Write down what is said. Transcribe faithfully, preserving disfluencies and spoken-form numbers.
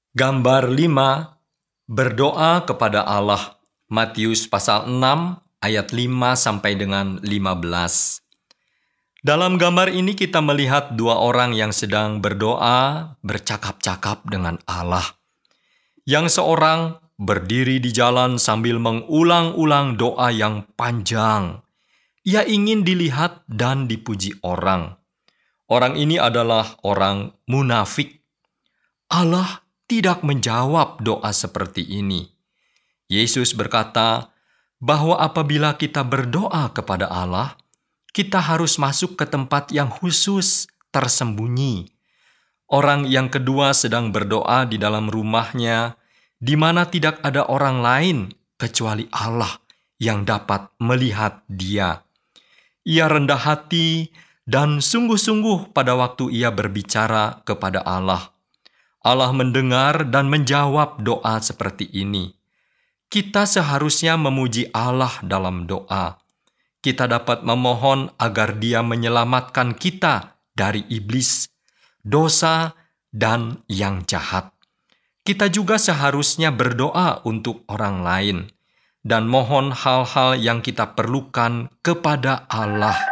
Gambar lima, berdoa kepada Allah. Matius pasal enam ayat lima sampai dengan lima belas. Dalam gambar ini kita melihat dua orang yang sedang berdoa, bercakap-cakap dengan Allah. Yang seorang berdiri di jalan sambil mengulang-ulang doa yang panjang. Ia ingin dilihat dan dipuji orang. Orang ini adalah orang munafik. Allah tidak menjawab doa seperti ini. Yesus berkata bahwa apabila kita berdoa kepada Allah, kita harus masuk ke tempat yang khusus, tersembunyi. Orang yang kedua sedang berdoa di dalam rumahnya, di mana tidak ada orang lain kecuali Allah yang dapat melihat dia. Ia rendah hati dan sungguh-sungguh pada waktu ia berbicara kepada Allah. Allah mendengar dan menjawab doa seperti ini. Kita seharusnya memuji Allah dalam doa. Kita dapat memohon agar Dia menyelamatkan kita dari iblis, dosa, dan yang jahat. Kita juga seharusnya berdoa untuk orang lain dan mohon hal-hal yang kita perlukan kepada Allah.